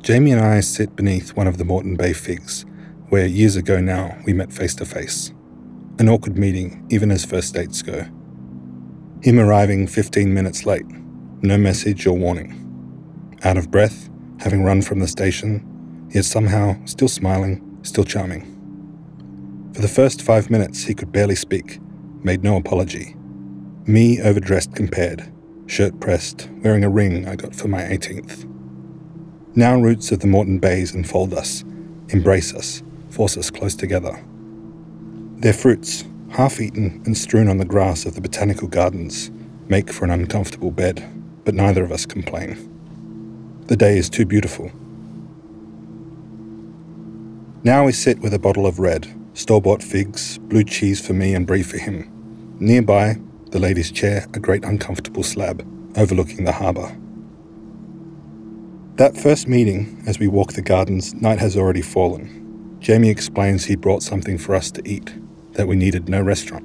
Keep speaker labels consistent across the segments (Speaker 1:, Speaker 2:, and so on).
Speaker 1: Jamie and I sit beneath one of the Moreton Bay figs, where years ago now we met face to face. An awkward meeting, even as first dates go. Him arriving 15 minutes late, no message or warning. Out of breath, having run from the station, yet somehow still smiling, still charming. For the first 5 minutes he could barely speak, made no apology. Me overdressed compared, shirt pressed, wearing a ring I got for my 18th. Now roots of the Moreton Bays enfold us, embrace us, force us close together. Their fruits, half-eaten and strewn on the grass of the botanical gardens, make for an uncomfortable bed, but neither of us complain. The day is too beautiful. Now we sit with a bottle of red, store-bought figs, blue cheese for me and brie for him. Nearby, the ladies' chair, a great uncomfortable slab, overlooking the harbour. That first meeting, as we walk the gardens, night has already fallen. Jamie explains he brought something for us to eat, that we needed no restaurant.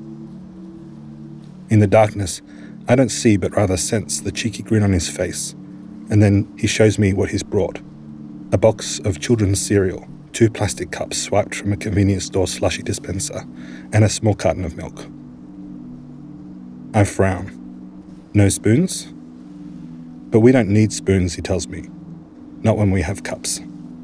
Speaker 1: In the darkness, I don't see but rather sense the cheeky grin on his face, and then he shows me what he's brought. A box of children's cereal, 2 plastic cups swiped from a convenience store slushy dispenser, and a small carton of milk. I frown. No spoons? But we don't need spoons, he tells me. Not when we have cups.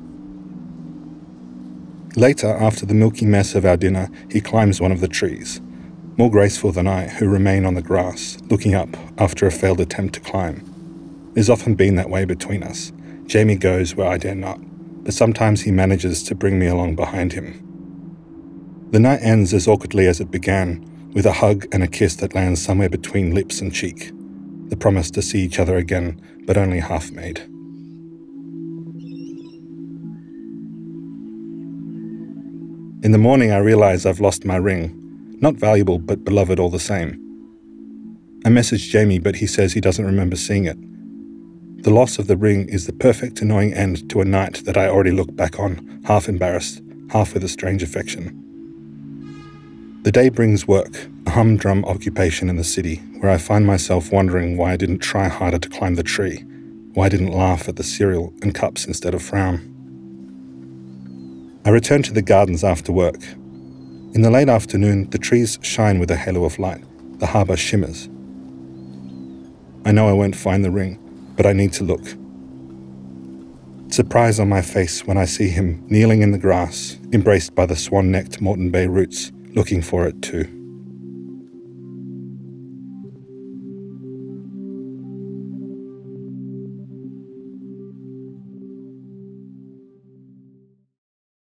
Speaker 1: Later, after the milky mess of our dinner, he climbs one of the trees, more graceful than I, who remain on the grass, looking up after a failed attempt to climb. There's often been that way between us. Jamie goes where I dare not, but sometimes he manages to bring me along behind him. The night ends as awkwardly as it began, with a hug and a kiss that lands somewhere between lips and cheek. The promise to see each other again, but only half made. In the morning I realize I've lost my ring. Not valuable, but beloved all the same. I message Jamie, but he says he doesn't remember seeing it. The loss of the ring is the perfect annoying end to a night that I already look back on, half embarrassed, half with a strange affection. The day brings work, a humdrum occupation in the city, where I find myself wondering why I didn't try harder to climb the tree, why I didn't laugh at the cereal and cups instead of frown. I return to the gardens after work. In the late afternoon, the trees shine with a halo of light. The harbour shimmers. I know I won't find the ring, but I need to look. Surprise on my face when I see him kneeling in the grass, embraced by the swan-necked Moreton Bay roots, looking for it too.